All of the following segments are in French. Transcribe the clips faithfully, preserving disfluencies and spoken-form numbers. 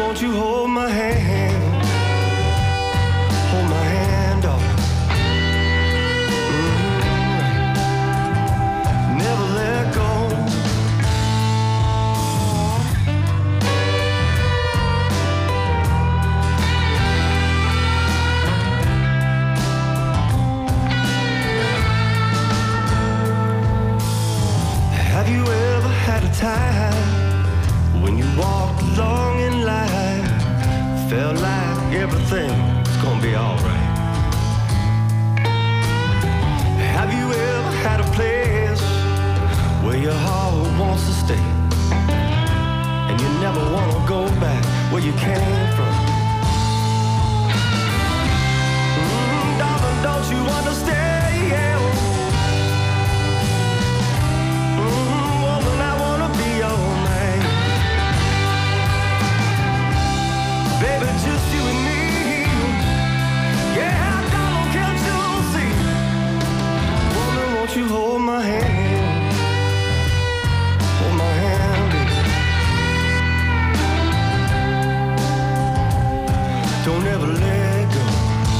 won't you hold my hand? Hold my hand, darling. Mm-hmm. Never let go. Have you ever had a time when you walked along in life, felt like everything's gonna be alright? Have you ever had a place where your heart wants to stay, and you never wanna go back where you came from? Mm, darling, don't you understand? Just you and me, yeah, darling, can't you see? Woman, won't you hold my hand? Hold my hand, baby. Don't ever let go.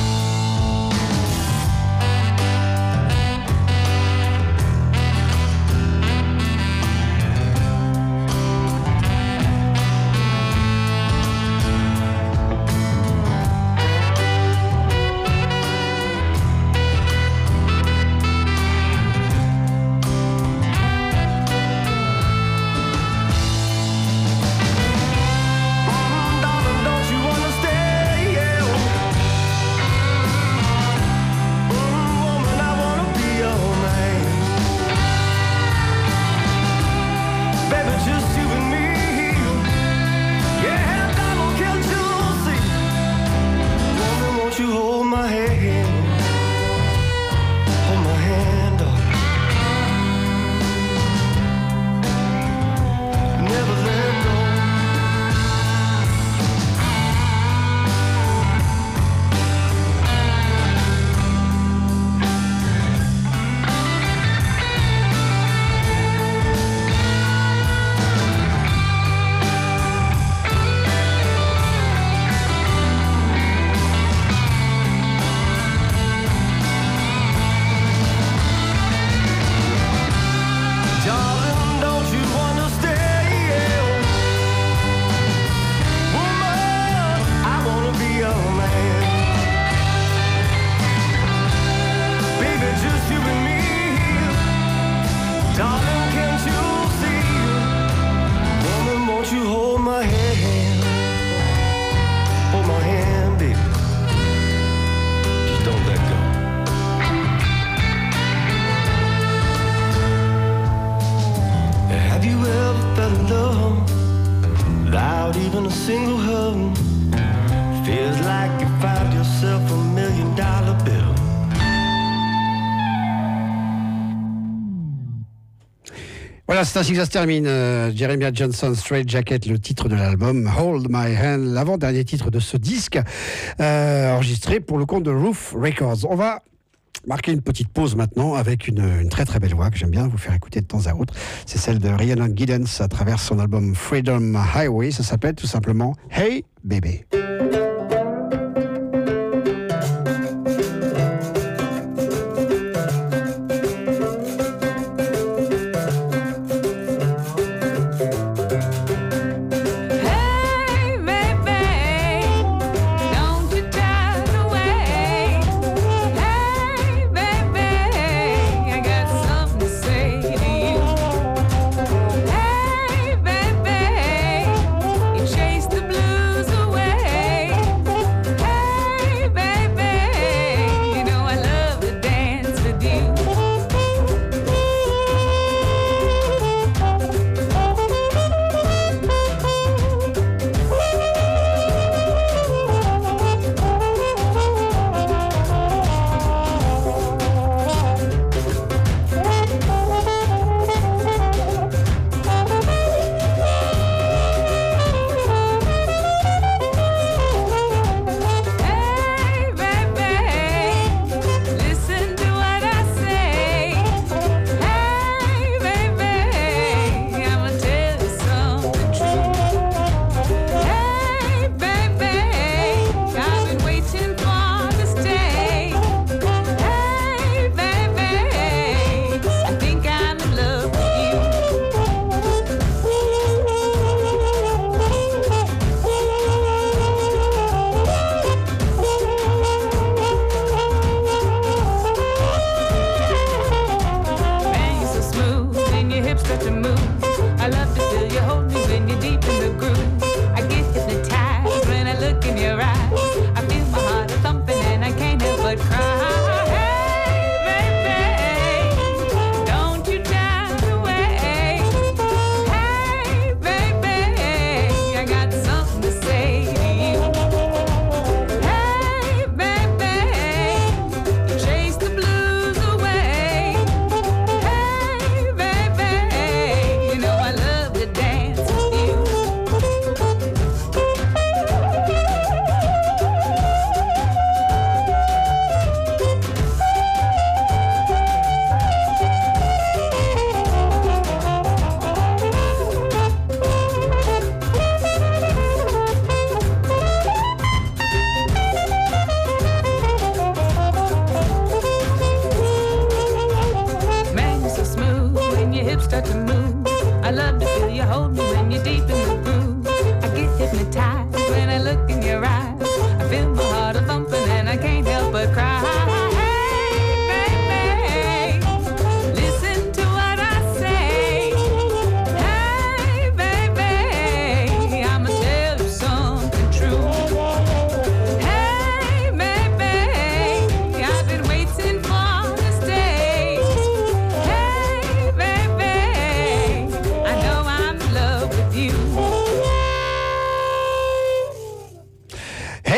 Voilà, c'est ainsi que ça se termine. Euh, Jeremiah Johnson, Straight Jacket, le titre de l'album Hold My Hand, l'avant-dernier titre de ce disque, euh, enregistré pour le compte de Roof Records. On va marquer une petite pause maintenant avec une, une très très belle voix que j'aime bien vous faire écouter de temps à autre. C'est celle de Rhiannon Giddens à travers son album Freedom Highway. Ça s'appelle tout simplement Hey Baby. Chase the blues away.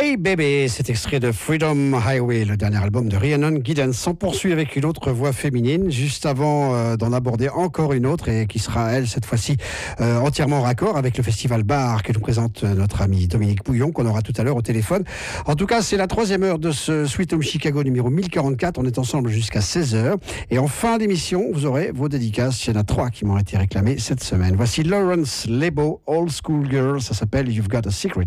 Hey Baby, c'est extrait de Freedom Highway, le dernier album de Rhiannon Giddens. On poursuit avec une autre voix féminine, juste avant euh, d'en aborder encore une autre, et qui sera, elle, cette fois-ci, euh, entièrement raccord avec le festival Bar que nous présente notre ami Dominique Bouillon, qu'on aura tout à l'heure au téléphone. En tout cas, c'est la troisième heure de ce Sweet Home Chicago numéro mille quarante-quatre. On est ensemble jusqu'à seize heures. Et en fin d'émission, vous aurez vos dédicaces. Il y en a trois qui m'ont été réclamées cette semaine. Voici Lawrence Lebo, Old School Girl. Ça s'appelle You've Got a Secret.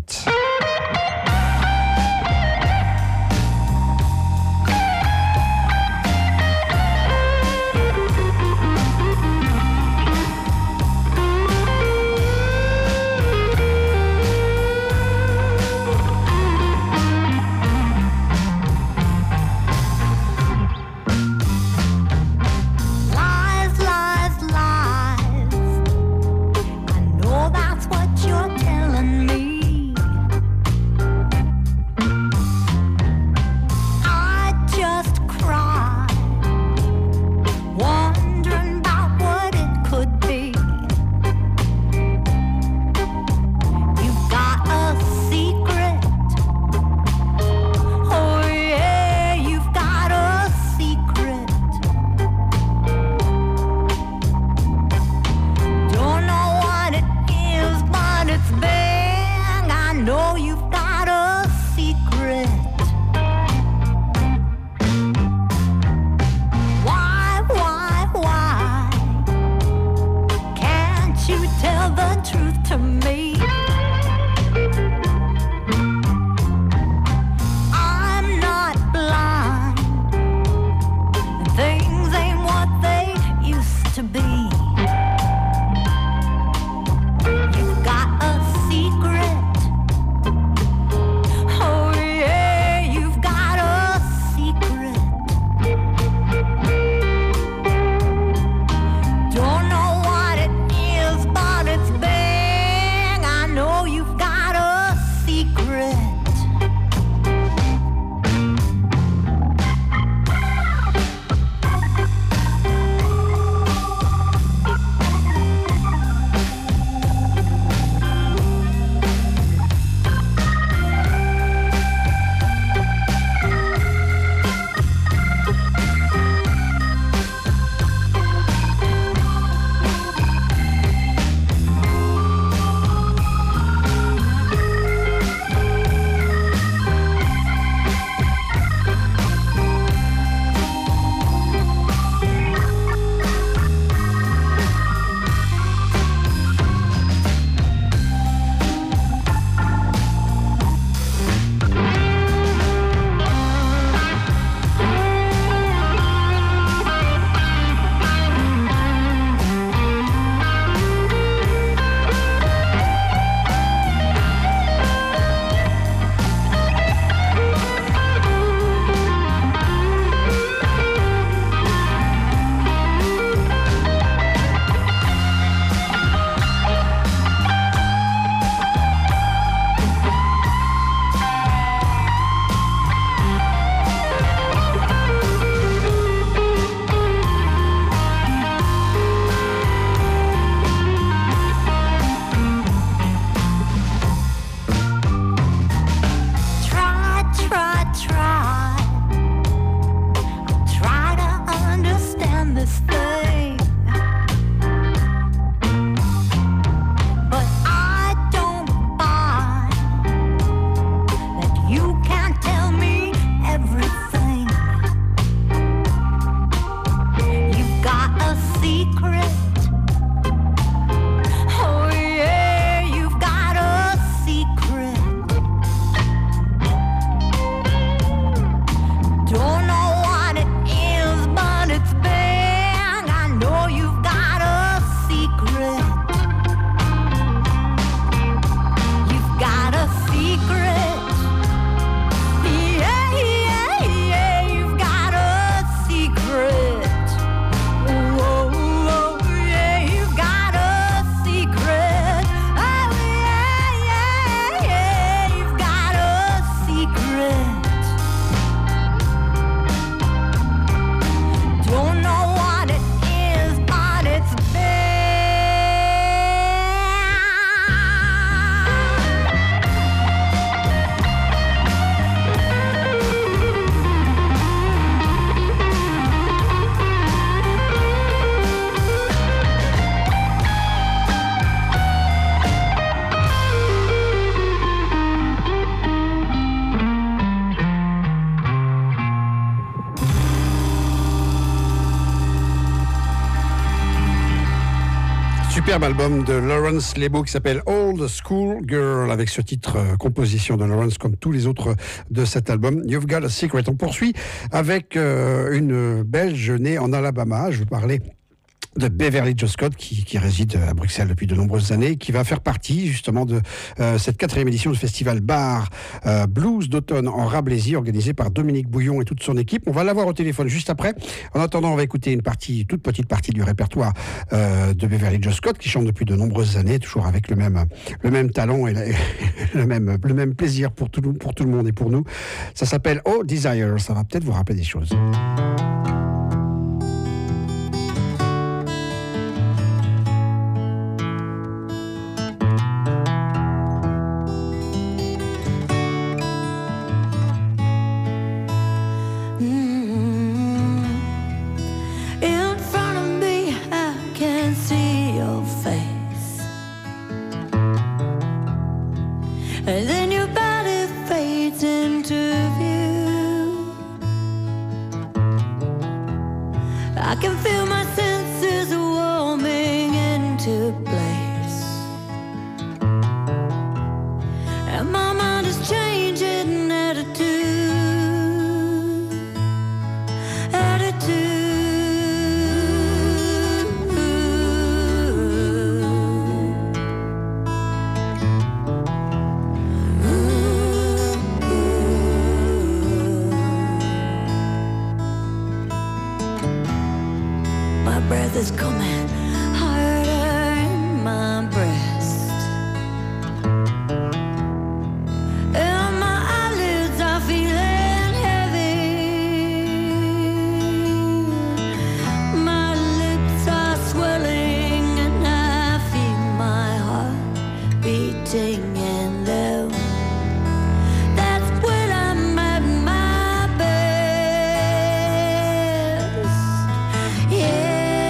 What you're telling me Superbe album de Lawrence Lebo qui s'appelle Old School Girl, avec ce titre, euh, composition de Lawrence comme tous les autres de cet album, You've Got a Secret. On poursuit avec euh, une Belge née en Alabama. Je veux parler de Beverly Jo Scott qui, qui réside à Bruxelles depuis de nombreuses années, qui va faire partie justement de euh, cette quatrième édition du festival Bar euh, Blues d'automne en Rabelaisie, organisé par Dominique Bouillon et toute son équipe. On va l'avoir au téléphone juste après. En attendant, on va écouter une partie, toute petite partie du répertoire euh, de Beverly Jo Scott, qui chante depuis de nombreuses années, toujours avec le même, le même talent et, la, et le, même, le même plaisir pour tout, pour tout le monde et pour nous. Ça s'appelle Oh Desire. Ça va peut-être vous rappeler des choses. And then your body fades into view. I can feel my senses warming into place, and my mind is changing attitude, attitude. Breath is coming harder in my breast, and my eyelids are feeling heavy. My lips are swelling, and I feel my heart beating in them. That's when I'm at my best. Yeah.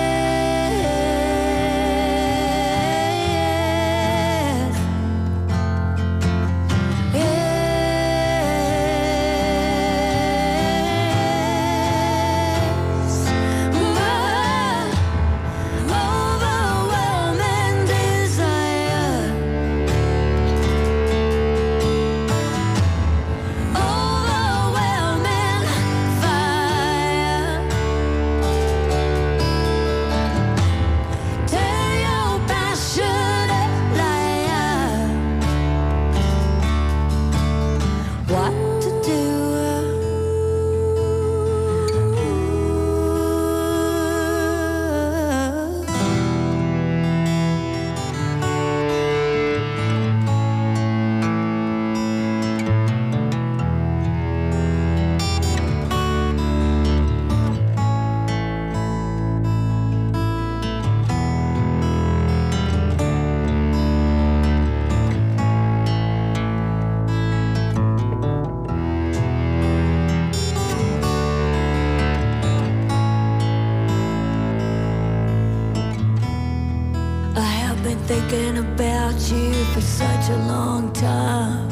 Thinking about you for such a long time.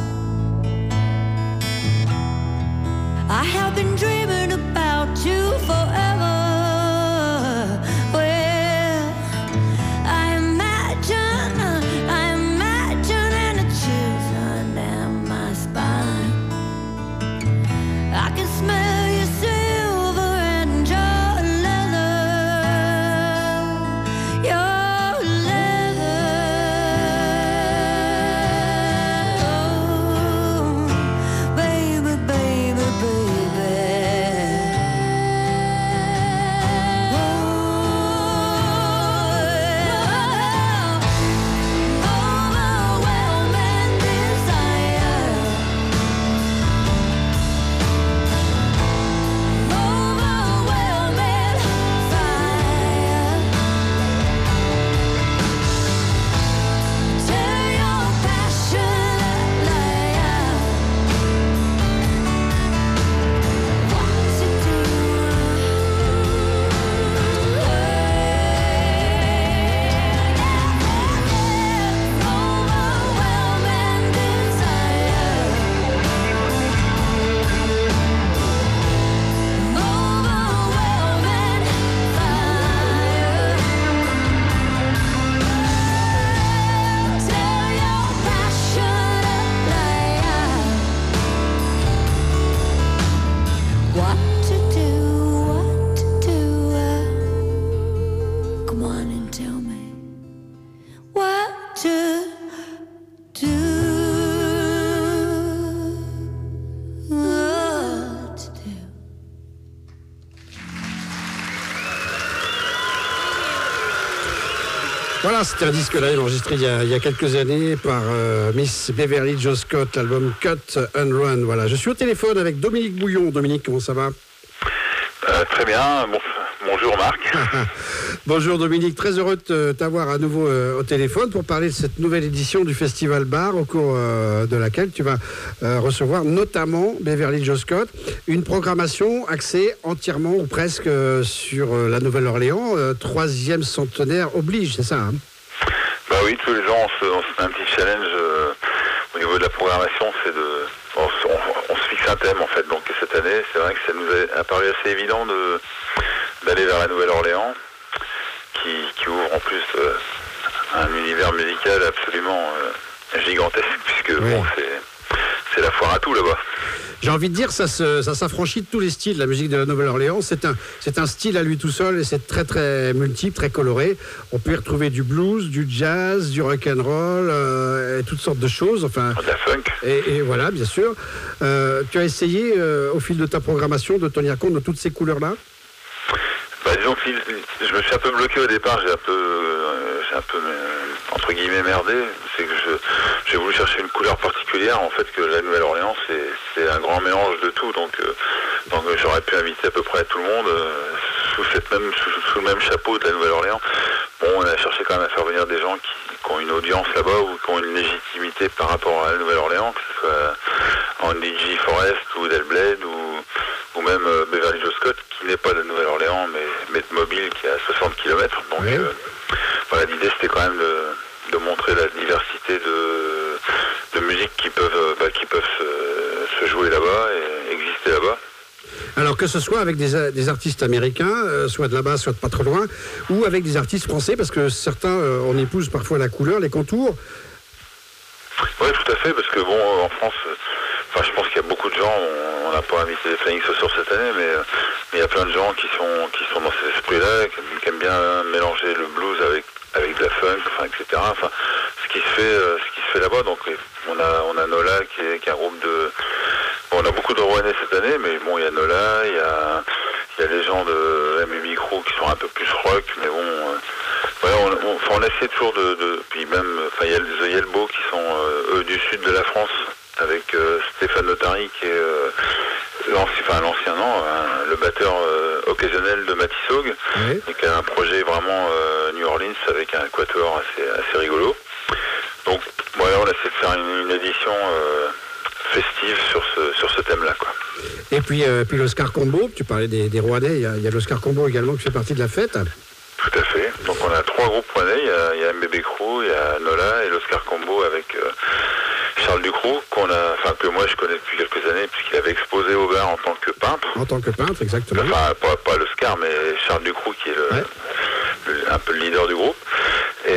I have been dreaming about you forever. Well, I imagine, I imagine and the chills down my spine. I can smell your silver and your leather, your leather. Oh. Voilà, c'était un disque live enregistré il y a, il y a quelques années par euh, Miss Beverly Joe Scott, l'album Cut and Run. Voilà, je suis au téléphone avec Dominique Bouillon. Dominique, comment ça va? euh, Très bien. Bon, bonjour Marc. Bonjour Dominique, très heureux de t'avoir à nouveau euh, au téléphone pour parler de cette nouvelle édition du Festival Bar au cours euh, de laquelle tu vas euh, recevoir notamment Beverly Joe Scott, une programmation axée entièrement ou presque euh, sur euh, la Nouvelle-Orléans, euh, troisième centenaire oblige, c'est ça hein? Bah oui, tous les ans on se, on se fait un petit challenge euh, au niveau de la programmation, c'est de on, on, on se fixe un thème en fait. Donc cette année, c'est vrai que ça nous a apparu assez évident de d'aller vers la Nouvelle-Orléans. Qui, qui ouvre en plus euh, un univers musical absolument euh, gigantesque, puisque oui. bon, c'est, c'est la foire à tout là-bas. J'ai envie de dire, ça, se, ça s'affranchit de tous les styles. La musique de la Nouvelle-Orléans, c'est un, c'est un style à lui tout seul et c'est très très multiple, très coloré. On peut y retrouver du blues, du jazz, du rock'n'roll, euh, et toutes sortes de choses. Enfin, de la funk. Et, et voilà, bien sûr. Euh, tu as essayé, euh, au fil de ta programmation, de tenir compte de toutes ces couleurs-là? Bah, disons que je me suis un peu bloqué au départ, j'ai un peu, euh, j'ai un peu euh, entre guillemets merdé. C'est que je, j'ai voulu chercher une couleur particulière. En fait, que la Nouvelle-Orléans, c'est, c'est un grand mélange de tout. Donc, euh, donc j'aurais pu inviter à peu près tout le monde euh, sous cette même, sous, sous le même chapeau de la Nouvelle-Orléans. Bon, on a cherché quand même à faire venir des gens qui, qui ont une audience là-bas ou qui ont une légitimité par rapport à la Nouvelle-Orléans, que ce soit Andy G. Forrest ou Del Blade ou, ou même euh, Beverly Joe Scott, qui n'est pas de Nouvelle-Orléans, mais, mais de Mobile, qui est à soixante kilomètres. Donc oui. euh, voilà, l'idée c'était quand même de, de montrer la diversité de, de musiques qui peuvent, bah, qui peuvent se, se jouer là-bas et exister là-bas. Alors que ce soit avec des, des artistes américains, euh, soit de là-bas, soit de pas trop loin, ou avec des artistes français, parce que certains, euh, on épouse parfois la couleur, les contours. Oui, tout à fait, parce que bon, en France, enfin, je pense qu'il y a beaucoup de gens, on n'a pas invité les Flying Saucers cette année, mais il y a plein de gens qui sont, qui sont dans cet esprit-là, qui, qui aiment bien mélanger le blues avec, avec de la funk, enfin, et cetera. Enfin, ce qui se fait, euh, ce qui se fait là-bas. Donc, on a, on a Nola qui est, qui est un groupe de, bon, on a beaucoup de Rouennais cette année, mais bon, il y a Nola, il y a, il y a les gens de M B Crew qui sont un peu plus rock, mais bon, euh, voilà, on, on, enfin, on essaie toujours de, de, puis même, enfin, il y a les The Yelbow qui sont euh, eux du sud de la France, avec euh, Stéphane Notary qui est euh, l'ancien, enfin l'ancien non, hein, le batteur euh, occasionnel de Matisog, oui. Et qui a un projet vraiment euh, New Orleans avec un quatuor assez, assez rigolo. Donc voilà, on essaie de faire une, une édition euh, festive sur ce, sur ce thème-là, quoi. Et puis, euh, puis l'Oscar Combo, tu parlais des, des Rouennais, il y a, il y a l'Oscar Combo également qui fait partie de la fête. Tout à fait. Donc on a trois groupes Rouennais, il y a, il y a M B B Crew, il y a Nola et l'Oscar Combo avec euh, Charles Ducroux, qu'on a, enfin que moi je connais depuis quelques années puisqu'il avait exposé au bar en tant que peintre. En tant que peintre, exactement. Enfin pas, pas l'Oscar, mais Charles Ducroux qui est le, ouais. le, un peu le leader du groupe. Et,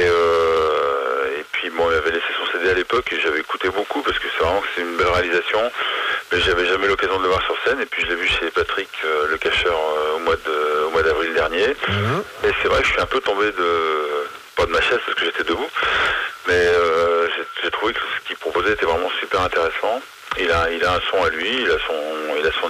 euh, et puis bon, il avait laissé son C D à l'époque et j'avais écouté beaucoup parce que c'est vraiment que c'est une belle réalisation. Mais j'avais jamais l'occasion de le voir sur scène et puis je l'ai vu chez Patrick euh, le Cacheur euh, au mois de, au mois d'avril dernier. Voilà. Et c'est vrai que je suis un peu tombé de, pas de ma chaise parce que j'étais debout, mais euh, j'ai, j'ai trouvé que ce qu'il proposait était vraiment super intéressant. Il a, il a un son à lui, il a son, il a son,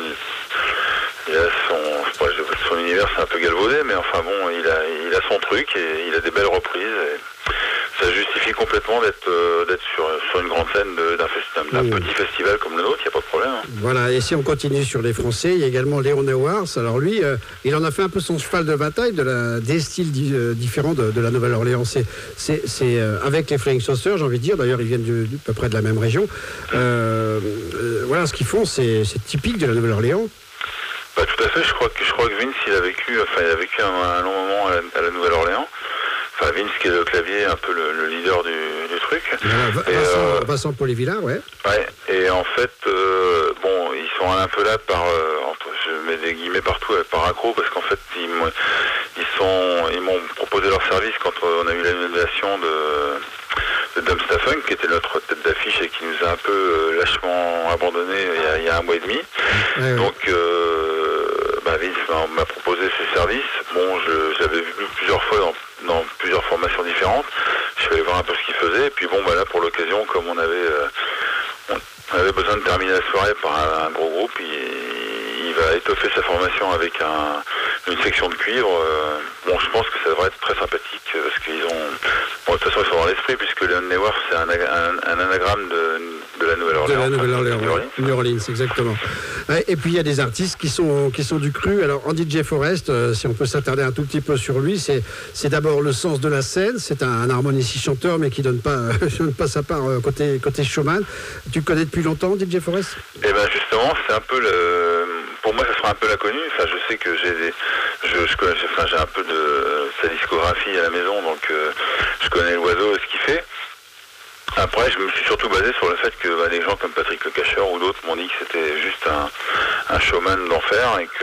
il a son, je sais pas, son univers c'est un peu galvaudé, mais enfin bon, il a, il a son truc et il a des belles reprises. Et ça justifie complètement d'être, euh, d'être sur, sur une grande scène de, d'un, festi- d'un mmh. petit festival comme le nôtre, il n'y a pas de problème. Hein. Voilà, et si on continue sur les Français, il y a également Léon Neuwars. Alors lui, euh, il en a fait un peu son cheval de bataille de la, des styles di- euh, différents de, de la Nouvelle-Orléans. C'est, c'est, c'est euh, avec les Flying Saucers, j'ai envie de dire, d'ailleurs ils viennent du, du, à peu près de la même région. Euh, euh, voilà, ce qu'ils font, c'est, c'est typique de la Nouvelle-Orléans. Bah, tout à fait, je crois que, je crois que Vince, il a vécu, enfin, il a vécu un, un long moment à la, à la Nouvelle-Orléans. Enfin, Vince qui est le clavier, un peu le, le leader du, du truc. Voilà, Vincent, et, euh, Vincent Polévilla, ouais. Ouais, et en fait, euh, bon, ils sont un peu là par, euh, je mets des guillemets partout, par accro, parce qu'en fait, ils, ils, sont, ils m'ont proposé leur service quand on a eu l'annulation de, de Dumpsta Funk, qui était notre tête d'affiche et qui nous a un peu euh, lâchement abandonné il y, a, il y a un mois et demi. Ouais, Donc, euh, bah, Vince m'a, m'a proposé ses services. Bon, je, je l'avais vu plusieurs fois dans dans plusieurs formations différentes. Je suis allé voir un peu ce qu'il faisait. Et puis bon, bah là, pour l'occasion, comme on avait, euh, on avait besoin de terminer la soirée par un, un gros groupe, il, il va étoffer sa formation avec un, une section de cuivre. Euh, bon, je pense que ça devrait être très sympathique euh, parce qu'ils ont... Bon, de toute façon, ils sont dans l'esprit puisque le Newark, c'est un, un, un anagramme de, de la Nouvelle-Orléans. De la Nouvelle-Orléans, New Orleans. New Orleans, exactement. Ouais, et puis il y a des artistes qui sont, qui sont du cru. Alors, Andy J. Forrest, euh, si on peut s'attarder un tout petit peu sur lui, c'est, c'est d'abord le sens de la scène. C'est un, un harmoniciste-chanteur, mais qui donne pas, donne pas sa part euh, côté, côté showman. Tu le connais depuis longtemps, Andy J. Forrest ? Eh ben justement, c'est un peu le... Pour moi, ça sera un peu l'inconnu. Enfin, je sais que j'ai des... Je, je connais... enfin, j'ai un peu de sa discographie à la maison, donc euh, je connais l'oiseau et ce qu'il fait. Après, je me suis surtout basé sur le fait que bah, des gens comme Patrick Le Cacheur ou d'autres m'ont dit que c'était juste un, un showman d'enfer et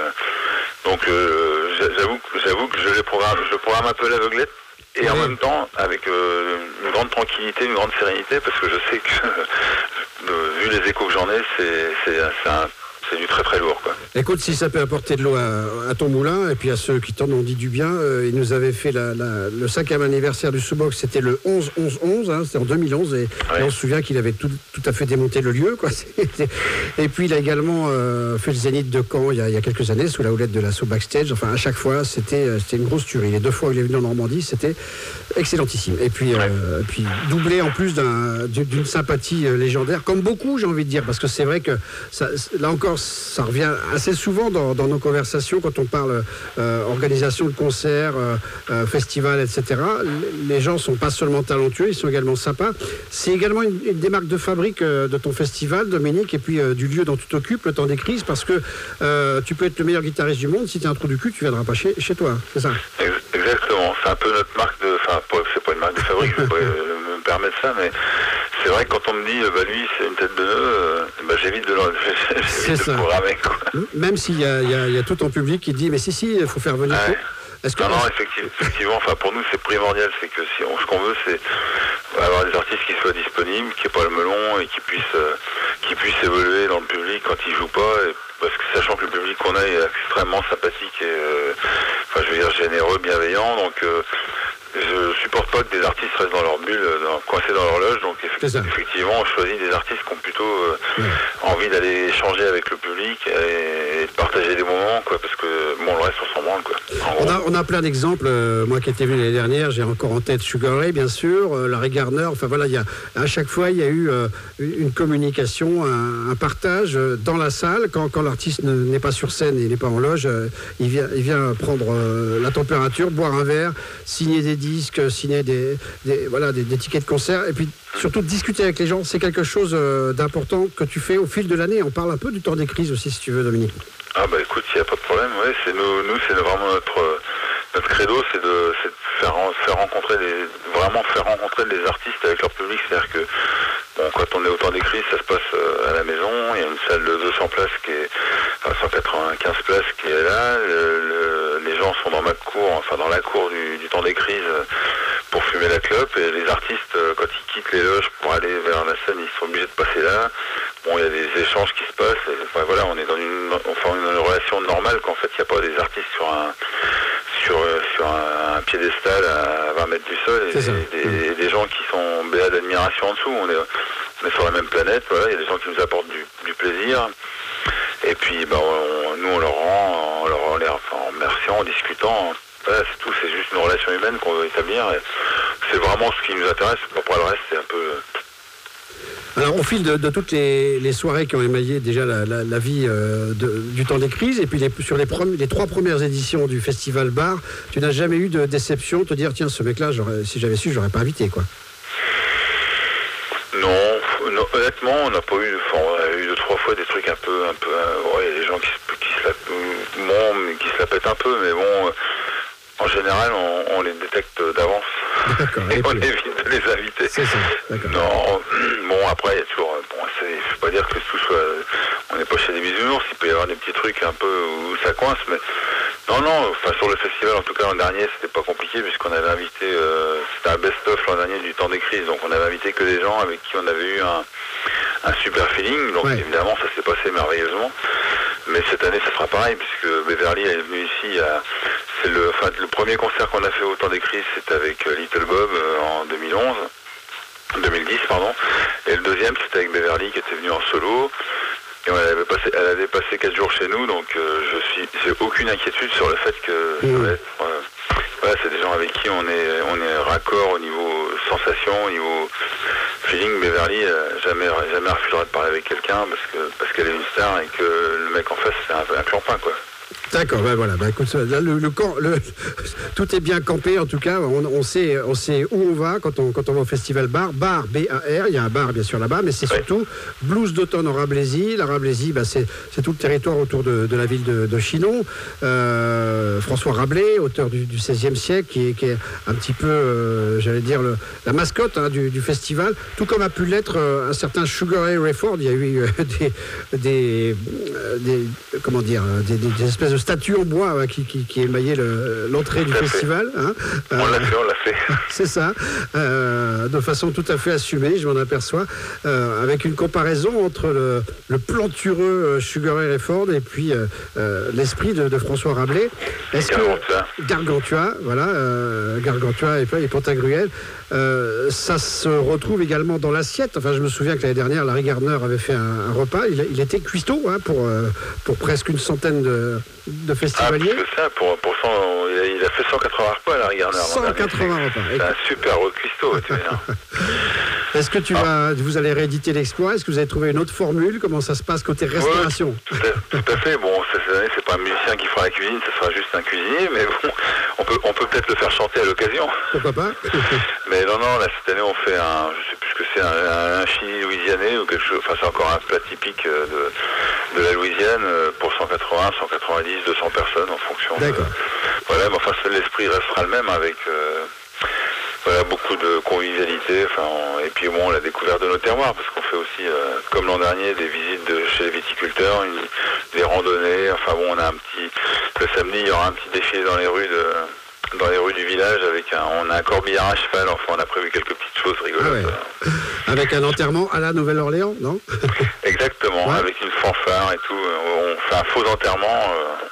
que... Donc, euh, j'avoue, j'avoue que je les programme, je programme un peu à l'aveuglette. Et en même temps, avec euh, une grande tranquillité, une grande sérénité, parce que je sais que, de, vu les échos que j'en ai, c'est, c'est, c'est, un, c'est du très très lourd, quoi. Écoute, si ça peut apporter de l'eau à, à ton moulin, et puis à ceux qui t'en ont dit du bien, euh, ils nous avaient fait la, la, le cinquième anniversaire du Sous-Box, c'était le onze onze onze, hein, c'était en deux mille onze, et, ouais. et on se souvient qu'il avait tout, tout à fait démonté le lieu, quoi. Et puis il a également euh, fait le Zénith de Caen il y, a, il y a quelques années, sous la houlette de l'assaut Backstage. Enfin, à chaque fois, c'était, c'était une grosse tuerie. Les deux fois où il est venu en Normandie, c'était excellentissime. Et puis, ouais. euh, puis doublé en plus d'un, d'une sympathie légendaire, comme beaucoup, j'ai envie de dire, parce que c'est vrai que ça, là encore, ça revient assez souvent dans, dans nos conversations quand on parle euh, organisation de concerts, euh, euh, festivals, et cetera. Les gens sont pas seulement talentueux, ils sont également sympas. C'est également une, une des marques de fabrique euh, de ton festival, Dominique, et puis euh, du lieu dont tu t'occupes, le temps des crises, parce que euh, tu peux être le meilleur guitariste du monde, si tu as un trou du cul, tu viendras pas chez, chez toi, c'est ça? Exactement, c'est un peu notre marque de... Enfin, c'est pas une marque de fabrique, je pourrais me permettre ça, mais c'est vrai que quand on me dit, bah lui, c'est une tête de nœud, euh, bah, j'évite de le, j'évite de le programmer, quoi. Même s'il y a, il y, a, il y a tout ton public qui dit, mais si, si, il faut faire venir... Ouais. Est-ce que non, non, effectivement, effectivement, enfin, pour nous, c'est primordial, c'est que si on, ce qu'on veut, c'est avoir des artistes qui soient disponibles, qui n'aient pas le melon et qui puissent, euh, qui puissent évoluer dans le public quand ils jouent pas, et, parce que sachant que le public qu'on a est extrêmement sympathique et, euh, enfin, je veux dire, généreux, bienveillant, donc euh, je supporte pas que des artistes restent dans leur bulle, dans, coincés dans leur loge, donc effectivement, effectivement, on choisit des artistes qui ont plutôt euh, ouais. envie d'aller échanger avec le public et, et de partager des moments, quoi, parce que bon, le reste, on s'en branle, quoi. On a, on a plein d'exemples. Euh, moi qui étais venu l'année dernière, j'ai encore en tête Sugar Ray, bien sûr, euh, Larry Gardner. Enfin voilà, il y a, à chaque fois, il y a eu euh, une communication, un, un partage euh, dans la salle. Quand, quand l'artiste ne, n'est pas sur scène et il n'est pas en loge, euh, il, vient, il vient prendre euh, la température, boire un verre, signer des disques, signer des, des, voilà, des, des tickets de concert, et puis surtout discuter avec les gens. C'est quelque chose euh, d'important que tu fais au fil de l'année. On parle un peu du temps des crises aussi, si tu veux, Dominique. Ah bah écoute, il n'y a pas de problème. Ouais, c'est nous, nous c'est vraiment notre notre credo, c'est de, c'est de faire, faire rencontrer des, vraiment faire rencontrer des artistes avec leur public. C'est-à-dire que bon, quand on est au temps des crises, ça se passe à la maison. Il y a une salle de deux cents places qui est, enfin cent quatre-vingt-quinze places qui est là. Le, le, les gens sont dans ma cour, enfin dans la cour du, du temps des crises pour fumer la clope. Et les artistes, quand ils quittent les loges pour aller vers la scène, ils sont obligés de passer là. Bon, il y a des échanges qui se passent. Et, enfin voilà, on est dans une, enfin, une relation normale qu'en fait il n'y a pas des artistes sur un sur sur un, un piédestal à vingt mètres du sol et, et, des, et des gens qui sont béats d'admiration en dessous. On est on est sur la même planète. Voilà, il y a des gens qui nous apportent du, du plaisir. Et puis ben, on, nous on leur rend, on leur rend les, enfin, en remerciant, en discutant. Voilà, c'est tout. C'est juste une relation humaine qu'on veut établir. Et c'est vraiment ce qui nous intéresse. Pour le reste, c'est un peu. Alors, au fil de, de toutes les, les soirées qui ont émaillé déjà la, la, la vie euh, de, du temps des crises, et puis les, sur les, premi- les trois premières éditions du Festival Bar, tu n'as jamais eu de déception, te dire, tiens, ce mec-là, si j'avais su, je l'aurais pas invité, quoi. Non, non honnêtement, on n'a pas eu, enfin, on a eu deux, trois fois des trucs un peu, un peu, euh, ouais, il y a des gens qui, qui se la, bon, mais qui se la pètent un peu, mais bon, euh, en général, on, on les détecte d'avance. D'accord, et, et on puis... évite de les inviter. C'est ça, d'accord. Non, bon, après, il y a toujours, bon, il ne faut pas dire que tout soit, on n'est pas chez des bisounours, il peut y avoir des petits trucs un peu où ça coince, mais non, non, enfin, sur le festival, en tout cas, l'an dernier, c'était pas compliqué, puisqu'on avait invité, euh, c'était un best-of l'an dernier du temps des crises, donc on avait invité que des gens avec qui on avait eu un, un super feeling, donc ouais. Évidemment, ça s'est passé merveilleusement. Mais cette année, ça sera pareil, puisque Beverly est venu ici. À, c'est le, enfin, le premier concert qu'on a fait au temps des crises, c'était avec Little Bob euh, en deux mille onze, deux mille dix, pardon. Et le deuxième, c'était avec Beverly qui était venu en solo. Et ouais, elle avait passé, elle avait passé quatre jours chez nous, donc euh, je suis, j'ai aucune inquiétude sur le fait que mmh. ça va être, euh, voilà, c'est des gens avec qui on est, on est raccord au niveau sensation, au niveau feeling. Beverly euh, jamais, jamais refuserait de parler avec quelqu'un parce que parce qu'elle est une star et que le mec en face c'est un, un clampin, quoi. D'accord, ben voilà, ben écoute, là, le, le, camp, le, tout est bien campé en tout cas, on, on, sait, on sait où on va quand on, quand on va au festival bar, bar B A R, il y a un bar bien sûr là-bas, mais c'est ouais. surtout Blues d'automne en Rabelaisie, la Rabelaisie ben, c'est, c'est tout le territoire autour de, de la ville de, de Chinon, euh, François Rabelais, auteur du, du seizième siècle, qui est, qui est un petit peu, euh, j'allais dire, le, la mascotte hein, du, du festival, tout comme a pu l'être euh, un certain Sugar Ray Rayford, il y a eu euh, des, des, euh, des, comment dire, des, des, des espèces de statue en bois euh, qui, qui, qui émaillait le, l'entrée du festival. Hein. On euh, l'a fait, on l'a fait. C'est ça, euh, de façon tout à fait assumée, je m'en aperçois, euh, avec une comparaison entre le, le plantureux Sugar Ray Rayford et puis euh, euh, l'esprit de, de François Rabelais. Est-ce Gargantua. que Gargantua, voilà, euh, Gargantua et, et Pantagruel, euh, ça se retrouve également dans l'assiette. Enfin, je me souviens que l'année dernière, Larry Gardner avait fait un, un repas. Il, il était cuistot hein, pour, euh, pour presque une centaine de, de festivaliers. Ah, plus que ça, pour, pour cent, il, a, il a fait cent quatre-vingts repas, Larry Gardner. cent quatre-vingts repas. C'est un super cuistot, tu vois. Est-ce que tu ah. vas, vous allez rééditer l'exploit? Est-ce que vous avez trouvé une autre formule? Comment ça se passe côté restauration? Ouais, tout, à, tout à fait. Bon, cette année, c'est pas un musicien qui fera la cuisine, ce sera juste un cuisinier, mais bon, on peut, on peut peut-être le faire chanter à l'occasion. Pourquoi pas? Mais non, non, là, cette année, on fait un, je sais plus ce que c'est, un, un chili louisianais ou quelque chose, enfin, c'est encore un plat typique de, de la Louisiane pour cent quatre-vingts, cent quatre-vingt-dix, deux cents personnes en fonction. D'accord. De, voilà, mais enfin, l'esprit restera le même avec, euh, voilà, beaucoup de convivialité, enfin, on, et puis bon, la découverte de nos terroirs, parce qu'on fait aussi, euh, comme l'an dernier, des visites de, chez les viticulteurs, une, des randonnées, enfin bon, on a un petit, le samedi, il y aura un petit défilé dans les rues de, dans les rues du village, avec un, on a un corbillard à cheval, enfin, on a prévu quelques petites choses rigolotes. Ah ouais. Avec un enterrement à la Nouvelle-Orléans, non? Exactement, ouais. Avec une fanfare et tout, on fait un faux enterrement, euh,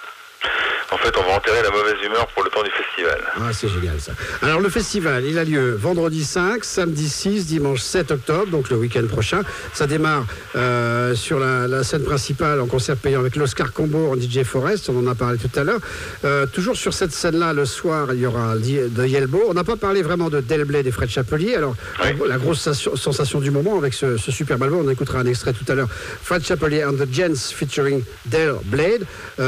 en fait, on va enterrer la mauvaise humeur pour le temps du festival. Ah, c'est génial ça. Alors le festival, il a lieu vendredi cinq, samedi six, dimanche sept octobre, donc le week-end prochain. Ça démarre euh, sur la, la scène principale en concert payant avec l'Oscar Combo en D J Forest, on en a parlé tout à l'heure. Euh, toujours sur cette scène-là, le soir, il y aura The Yelbow. On n'a pas parlé vraiment de Del Blade et Fred Chapelier. Alors, oui. La grosse sensation du moment avec ce, ce superbe album, on écoutera un extrait tout à l'heure. Fred Chapelier and the Gents featuring Del Blade.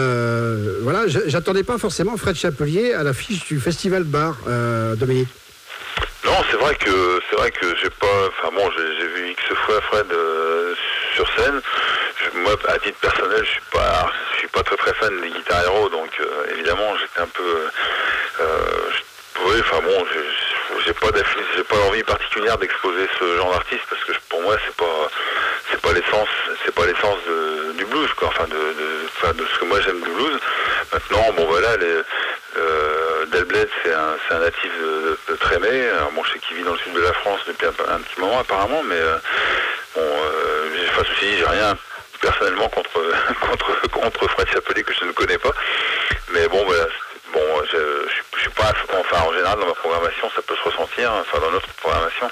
Euh, voilà, je, j'attendais pas forcément Fred Chapelier à l'affiche du Festival Bar, euh, Dominique. Non, c'est vrai que c'est vrai que j'ai pas, enfin bon, j'ai, j'ai vu X fois Fred euh, sur scène. Je, moi, à titre personnel, je suis pas, je suis pas très très fan des guitares héros, donc euh, évidemment, j'étais un peu, euh, je, oui, enfin bon, j'ai, j'ai pas j'ai pas l'envie particulière d'exposer ce genre d'artiste parce que pour moi, c'est pas, c'est pas l'essence, c'est pas l'essence de, du blues, quoi. Enfin, de, de, enfin, de ce que moi j'aime du blues. Maintenant, bon voilà, les, euh, Del Blade, c'est un, c'est un natif de, de, de Trémé. Alors, bon, je sais qu'il vit dans le sud de la France depuis un, un petit moment apparemment, mais euh, bon, euh, j'ai pas de souci, j'ai rien personnellement contre contre contre Fred Chapelier que je ne connais pas. Mais bon, voilà. Bon, je, je, je suis pas, enfin en général dans ma programmation, ça peut se ressentir. Enfin dans notre programmation,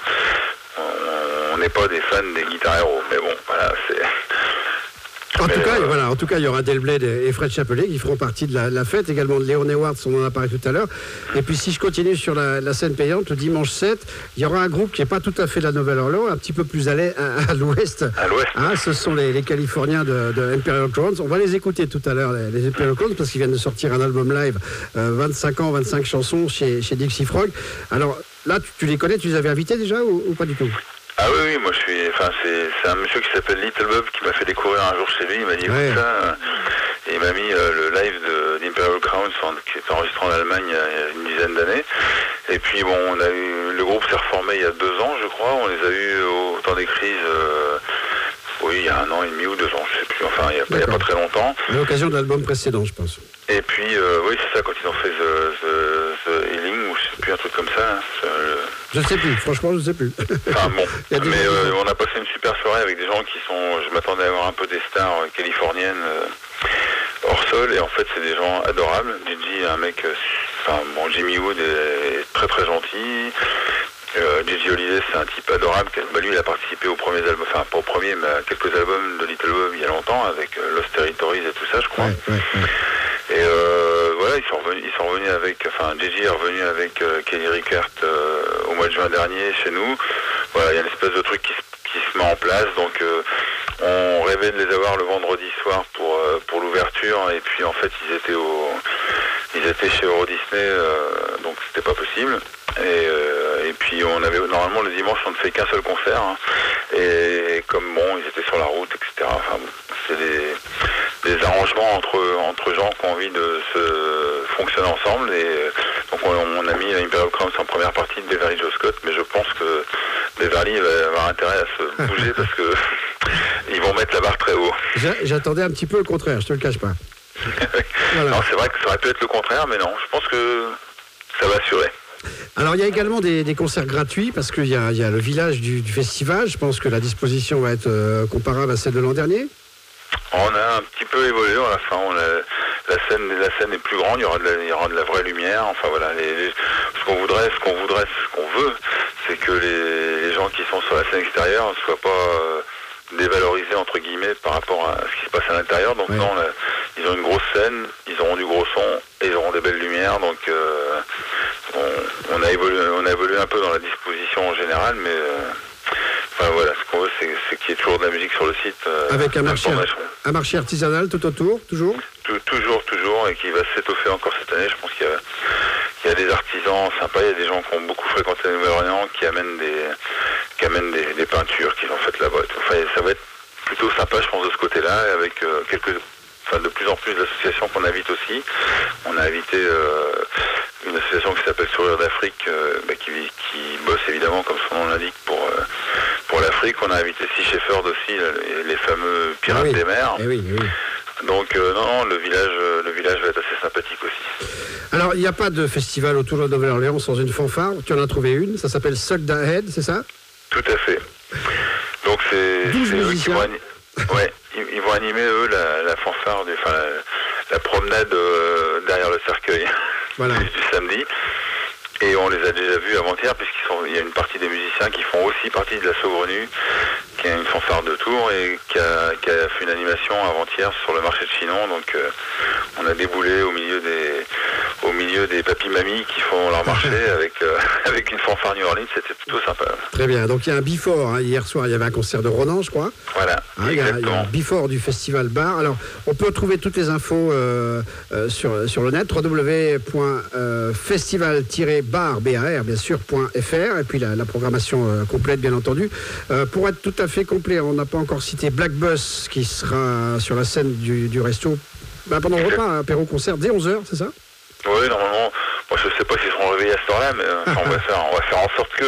on n'est pas des fans des guitares héros. Mais bon, voilà, c'est. En Mais tout cas, euh... voilà, en tout cas, il y aura Del Blade et Fred Chapelier qui feront partie de la, la fête, également de Léon Edwards, on en a parlé tout à l'heure. Et puis si je continue sur la, la scène payante, le dimanche sept, il y aura un groupe qui n'est pas tout à fait de la Nouvelle-Orléans, un petit peu plus à, à, à l'ouest. À l'ouest. Hein, ce sont les, les Californiens de, de Imperial Crowns. On va les écouter tout à l'heure, les, les Imperial Crowns, parce qu'ils viennent de sortir un album live, euh, vingt-cinq ans, vingt-cinq chansons chez, chez Dixie Frog. Alors là, tu, tu les connais, tu les avais invités déjà ou, ou pas du tout? Ah oui, oui, moi je suis, enfin c'est, c'est un monsieur qui s'appelle Little Bob qui m'a fait découvrir un jour chez lui, il m'a dit ouais. Écoute ça, et il m'a mis euh, le live de d'Imperial Crowns qui est enregistré en Allemagne il y a une dizaine d'années, et puis bon, on a eu, le groupe s'est reformé il y a deux ans je crois, on les a eu au temps des crises, euh, oui il y a un an et demi ou deux ans, je sais plus, enfin il n'y a, il y a pas très longtemps. À l'occasion de l'album précédent je pense. Et puis, euh, oui, c'est ça, quand ils ont fait The, the, the Healing, ou je sais plus, un truc comme ça. Hein, le... Je sais plus, franchement, je sais plus. Enfin bon, mais euh, on a passé une super soirée avec des gens qui sont, je m'attendais à avoir un peu des stars euh, californiennes euh, hors sol, et en fait, c'est des gens adorables. Gigi, un mec, euh, enfin bon, Jimmy Wood est très très gentil. Euh, J J Holiday, c'est un type adorable. Bah, lui, il a participé aux premiers albums, enfin pas aux premiers, mais à quelques albums de Little Bob il y a longtemps, avec euh, Lost Territories et tout ça, je crois. Ouais, ouais, ouais. Et euh, voilà, ils sont revenus, ils sont revenus avec, enfin J J est revenu avec euh, Kelly Rickert euh, au mois de juin dernier chez nous. Voilà, il y a une espèce de truc qui se, qui se met en place, donc euh, on rêvait de les avoir le vendredi soir pour euh, pour l'ouverture, et puis en fait ils étaient au, ils étaient chez Euro Disney, euh, donc c'était pas possible. Et, euh, et puis on avait normalement le dimanche on ne fait qu'un seul concert, hein, et, et comme bon ils étaient sur la route, et cetera. Enfin bon, c'est des, des arrangements entre entre gens qui ont envie de se fonctionner ensemble, et donc on, on a mis Imperial Clowns en première partie de Beverly Joe Scott, mais je pense que Beverly va avoir intérêt à se bouger parce que ils vont mettre la barre très haut. J'attendais un petit peu le contraire, je te le cache pas. Voilà. Non, c'est vrai que ça aurait pu être le contraire, mais non, je pense que ça va assurer. Alors il y a également des, des concerts gratuits parce qu'il y a, il y a le village du, du festival. Je pense que la disposition va être euh, comparable à celle de l'an dernier. On a un petit peu évolué à la fin. On a, la scène, la scène est plus grande. Il y aura de la, il y aura de la vraie lumière. Enfin voilà, les, les, ce qu'on voudrait, ce qu'on voudrait, ce qu'on veut, c'est que les, les gens qui sont sur la scène extérieure ne soient pas euh, dévalorisés entre guillemets par rapport à ce qui se passe à l'intérieur. Donc ouais. non, là, ils ont une grosse scène, ils auront du gros son et ils auront des belles lumières. Donc euh, on, on a évolué, on a évolué un peu dans la disposition en général, mais euh, enfin voilà, ce qu'on veut, c'est, c'est qu'il y ait toujours de la musique sur le site. Euh, Avec un marché, un marché artisanal tout autour, toujours. Tout, toujours, toujours, et qui va s'étoffer encore cette année. Je pense qu'il y a, il y a des artisans sympas, il y a des gens qui ont beaucoup fréquenté la Nouvelle-Orléans, qui amènent des, qui amènent des, des peintures qu'ils ont faites là-bas. Enfin, ça va être plutôt sympa, je pense, de ce côté-là, avec euh, quelques, enfin, de plus en plus d'associations qu'on invite aussi. On a invité euh, une association qui s'appelle Sourire d'Afrique, euh, bah, qui, qui bosse évidemment, comme son nom l'indique, pour euh, pour l'Afrique. On a invité Sea Shepherd aussi, les, les fameux pirates ah oui. des mers. Eh oui, eh oui. Donc euh, non, non, le village, le village va être assez sympathique aussi. Alors, il n'y a pas de festival autour de Nouvelle-Orléans sans une fanfare. Tu en as trouvé une, ça s'appelle Suck the Head, c'est ça? Tout à fait. Donc c'est, douze c'est eux qui vont, musiciens. ani- ouais, ils, ils vont animer eux la, la fanfare, du, enfin la, la promenade euh, derrière le cercueil Voilà. du, du samedi. Et on les a déjà vus avant-hier, puisqu'ils sont, il y a une partie des musiciens qui font aussi partie de la Saugrenue, qui a une fanfare de Tours et qui a, qui a fait une animation avant-hier sur le marché de Chinon. Donc euh, on a déboulé au milieu des, au milieu des papis-mamies qui font leur marché avec, euh, avec une fanfare New Orleans. C'était plutôt sympa. Très bien. Donc il y a un before. Hein. Hier soir, il y avait un concert de Ronan, je crois. Voilà. Hein, il, y a, il y a un before du festival bar. Alors, on peut trouver toutes les infos euh, euh, sur, sur le net, w w w point festival tiret bar, B A R, bien sûr, .fr, et puis la, la programmation euh, complète, bien entendu. Euh, pour être tout à fait complet, on n'a pas encore cité Black Bus, qui sera sur la scène du, du resto bah, pendant le repas, un apéro-concert, dès onze heures, c'est ça? Oui, normalement, moi je sais pas s'ils seront réveillés à cette heure-là, mais euh, enfin, on, va faire, on va faire en sorte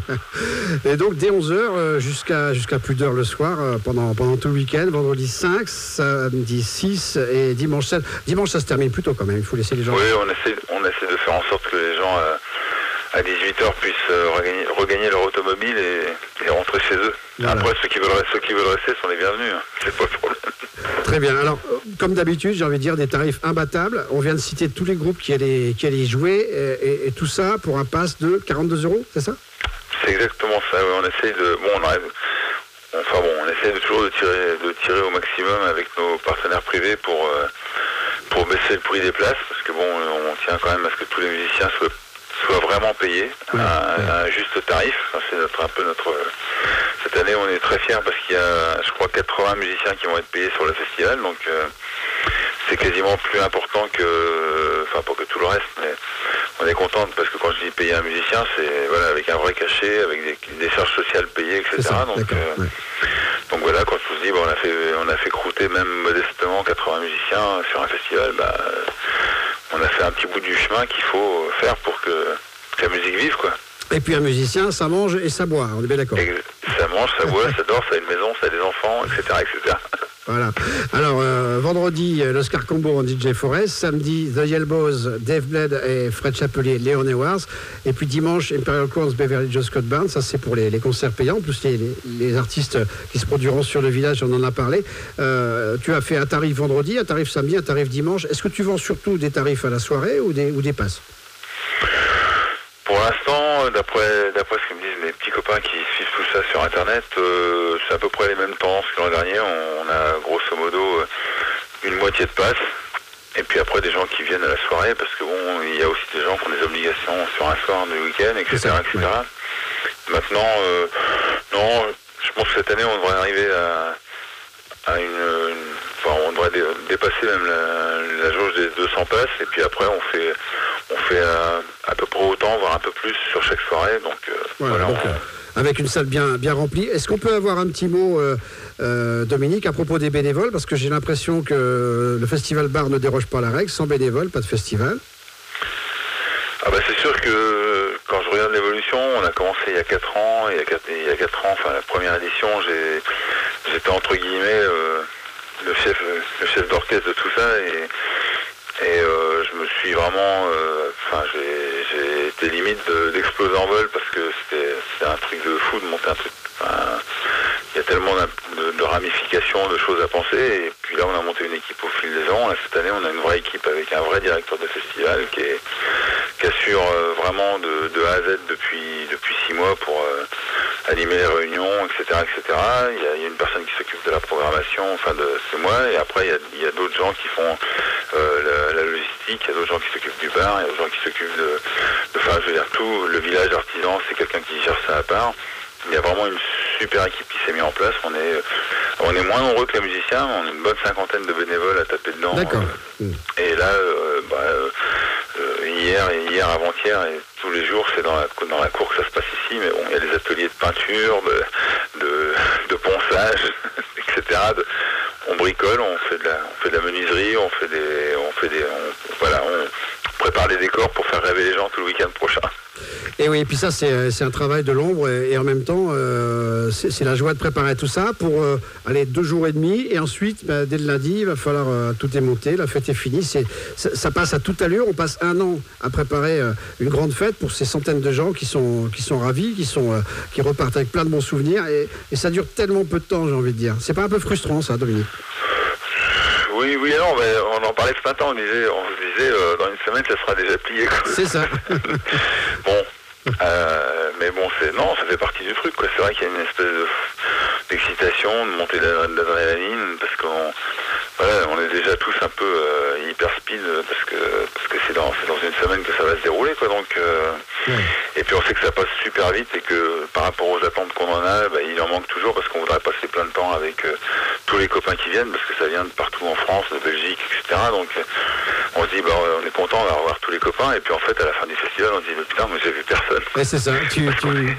que... Et donc, dès onze heures, euh, jusqu'à, jusqu'à plus d'heures le soir, euh, pendant, pendant tout le week-end, vendredi cinq, samedi six et dimanche sept. Dimanche, ça se termine plus tôt quand même, il faut laisser les gens... Oui, on essaie, on essaie de faire en sorte que les gens... Euh, à dix-huit heures puissent euh, regagner, regagner leur automobile et, et rentrer chez eux. Voilà. Après, ceux qui, veulent, ceux qui veulent rester sont les bienvenus, hein. C'est pas le problème. Très bien. Alors, comme d'habitude, j'ai envie de dire des tarifs imbattables. On vient de citer tous les groupes qui allaient, qui allaient jouer et, et, et tout ça pour un pass de quarante-deux euros, c'est ça? C'est exactement ça, oui. On essaie de... Bon, on arrive... Enfin bon, on essaie de toujours de tirer, de tirer au maximum avec nos partenaires privés pour, euh, pour baisser le prix des places, parce que bon, on tient quand même à ce que tous les musiciens soient soit vraiment payé ouais, à, ouais. à un juste tarif. Enfin, c'est notre, un peu notre... Cette année, on est très fiers parce qu'il y a, je crois, quatre-vingts musiciens qui vont être payés sur le festival. Donc, euh, c'est quasiment plus important que... Enfin, pas que tout le reste, mais on est content parce que quand je dis payer un musicien, c'est voilà, avec un vrai cachet, avec des, des charges sociales payées, et cetera. Ça, donc, euh, ouais. donc voilà, quand on se dit, bon, on a fait, on a fait croûter même modestement quatre-vingts musiciens sur un festival, bah... on a fait un petit bout du chemin qu'il faut faire pour que, que la musique vive, quoi. Et puis un musicien, ça mange et ça boit, on est bien d'accord. Et ça mange, ça boit, ça dort, ça a une maison, ça a des enfants, et cetera, et cetera. Voilà. Alors, euh, vendredi, l'Oscar Combo en D J Forest. Samedi, The Yelbows, Dave Bled et Fred Chapelier, Léon Ewars. Et puis dimanche, Imperial Crowns, Beverly Joe Scott Band. Ça, c'est pour les, les concerts payants. En plus, les, les, les artistes qui se produiront sur le village, on en a parlé. Euh, tu as fait un tarif vendredi, un tarif samedi, un tarif dimanche. Est-ce que tu vends surtout des tarifs à la soirée ou des, ou des passes? Pour l'instant, d'après, d'après ce que me disent mes petits copains qui suivent tout ça sur Internet, euh, c'est à peu près les mêmes tendances que l'an dernier. On, on a grosso modo une moitié de places. Et puis après, des gens qui viennent à la soirée, parce que bon, il y a aussi des gens qui ont des obligations sur un soir du week-end, et cetera, et cetera. Ouais. Maintenant, euh, non, je pense que cette année, on devrait arriver à, à une, une... Enfin, on devrait dé, dépasser même la, la jauge des deux cents places, et puis après, on fait, on fait à, à peu près autant, voire un peu plus sur chaque soirée. Donc, euh, voilà, voilà, donc on... euh, avec une salle bien, bien remplie. Est-ce qu'on peut avoir un petit mot, euh, euh, Dominique, à propos des bénévoles? Parce que j'ai l'impression que le Festival Bar ne déroge pas à la règle. Sans bénévoles, pas de festival. Ah bah c'est sûr que quand je regarde l'évolution, on a commencé il y a quatre ans, et il y a quatre, il y a quatre ans, enfin la première édition, j'ai, j'étais entre guillemets euh, le chef, le chef d'orchestre de tout ça, et, et euh, je me suis vraiment, enfin euh, j'ai, j'ai été limite de, d'exploser en vol parce que c'était, c'était un truc de fou de monter un truc. Il y a tellement de, de ramifications, de choses à penser, et puis là on a monté une équipe au fil des ans. Là, cette année on a une vraie équipe avec un vrai directeur de festival qui, est, qui assure euh, vraiment de, de A à Z depuis, depuis six mois pour euh, animer les réunions, et cetera, et cetera. Il y a, il y a une personne qui s'occupe de la programmation, enfin de c'est moi, et après il y a, il y a d'autres gens qui font euh, la, la logistique, il y a d'autres gens qui s'occupent du bar, il y a d'autres gens qui s'occupent de, de enfin je veux dire tout, le village artisan, c'est quelqu'un qui gère ça à part. Il y a vraiment une super équipe qui s'est mise en place. On est, on est moins nombreux que les musiciens, mais on a une bonne cinquantaine de bénévoles à taper dedans. D'accord. Euh, et là, euh, bah, euh, hier et hier avant-hier et tous les jours, c'est dans la, dans la cour que ça se passe ici. Mais bon, il y a des ateliers de peinture, de, de, de ponçage, et cetera. De, on bricole, on fait de la, on fait de la menuiserie, on fait des, on fait des, on, voilà, on prépare les décors pour faire rêver les gens tout le week-end prochain. Et oui, et puis ça, c'est, c'est un travail de l'ombre, et, et en même temps, euh, c'est, c'est la joie de préparer tout ça pour euh, aller deux jours et demi, et ensuite, bah, dès le lundi, il va falloir, euh, tout est monté, la fête est finie, c'est, ça, ça passe à toute allure, on passe un an à préparer euh, une grande fête pour ces centaines de gens qui sont, qui sont ravis, qui, sont, euh, qui repartent avec plein de bons souvenirs, et, et ça dure tellement peu de temps, j'ai envie de dire. C'est pas un peu frustrant, ça, Dominique? Oui, oui, non, mais on en parlait ce matin, on disait, on se disait, euh, dans une semaine, ça sera déjà plié, quoi. C'est ça. Bon, euh, mais bon, c'est, non, ça fait partie du truc, quoi. C'est vrai qu'il y a une espèce de, d'excitation, de montée d'adrénaline, parce qu'on, voilà, on est déjà tous un peu euh, hyper speed, parce que, parce que c'est dans, c'est dans une semaine que ça va se dérouler, quoi. Donc, euh, ouais. Et puis on sait que ça passe super vite et que par rapport aux attentes qu'on en a, bah, il en manque toujours parce qu'on voudrait passer plein de temps avec euh, tous les copains qui viennent, parce que ça vient de partout en France, de Belgique, et cetera. Donc euh, on se dit, bah, on est content, on va revoir tous les copains, et puis en fait à la fin du festival on se dit, mais putain, mais j'ai vu personne. Ouais, c'est ça, tu... tu...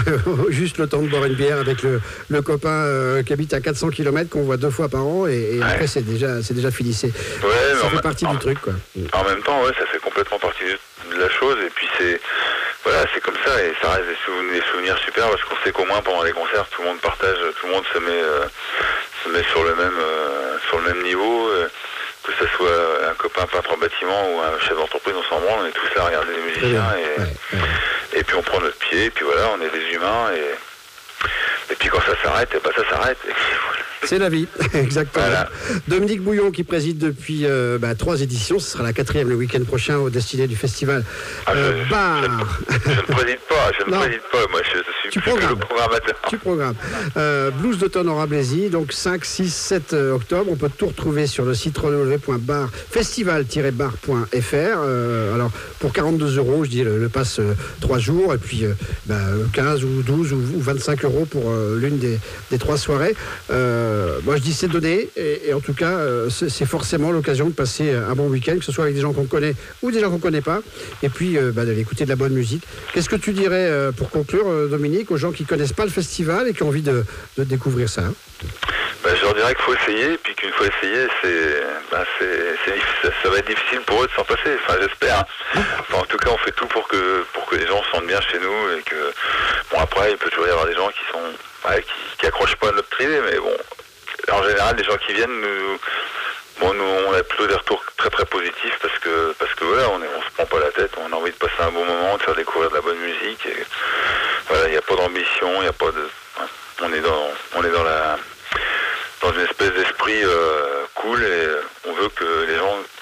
juste le temps de boire une bière avec le, le copain euh, qui habite à quatre cents kilomètres qu'on voit deux fois par an, et, et ouais. Après c'est déjà, c'est déjà fini. C'est, ouais, ça fait en, partie en, du truc, quoi. En même temps, ouais, ça fait complètement partie de la chose, et puis c'est, voilà, c'est comme ça, et ça reste des souvenirs, des souvenirs super, parce qu'on sait qu'au moins pendant les concerts, tout le monde partage, tout le monde se met, euh, se met sur le même, euh, sur le même niveau. Euh, que ce soit un copain peintre en bâtiment ou un chef d'entreprise, on s'en branle, on est tous là à regarder les musiciens, et, ouais, ouais. et puis on prend notre pied, et puis voilà, on est des humains, et, et puis quand ça s'arrête, et bah ça s'arrête. Et voilà. C'est la vie, exactement. Voilà. Dominique Bouillon qui préside depuis euh, bah, trois éditions, ce sera la quatrième le week-end prochain au destiné du festival ah, euh, je, Bar. Je, je, je ne préside pas, je ne non. préside pas, moi je, je suis tu plus que le programmateur. Tu programmes. Euh, Blues d'automne en Rablaisy, donc cinq, six, sept octobre, on peut tout retrouver sur le site w w w point bar festival tiret bar point f r. Euh, alors pour quarante-deux euros, je dis le, le passe euh, trois jours, et puis euh, bah, quinze ou douze ou vingt-cinq euros pour euh, l'une des, des trois soirées. Euh, Euh, moi je dis c'est donné, et, et en tout cas euh, c'est, c'est forcément l'occasion de passer un bon week-end, que ce soit avec des gens qu'on connaît ou des gens qu'on connaît pas, et puis euh, bah, d'aller écouter de la bonne musique. Qu'est-ce que tu dirais euh, pour conclure, euh, Dominique, aux gens qui connaissent pas le festival et qui ont envie de, de découvrir ça, hein? Bah, je leur dirais qu'il faut essayer, et puis qu'une fois essayé, c'est, bah, c'est, c'est, ça, ça va être difficile pour eux de s'en passer, enfin j'espère. Enfin, en tout cas on fait tout pour que, pour que les gens se sentent bien chez nous, et que, bon après il peut toujours y avoir des gens qui sont, ouais, qui, qui accrochent pas à notre idée, mais bon, en général les gens qui viennent, nous, bon, nous on a plutôt des retours très très positifs, parce que, parce que voilà, on, est, on se prend pas la tête, on a envie de passer un bon moment, de faire découvrir de la bonne musique, et voilà, il n'y a pas d'ambition, il n'y a pas de, on est dans, on est dans la, dans une espèce d'esprit euh, cool, et on veut que les gens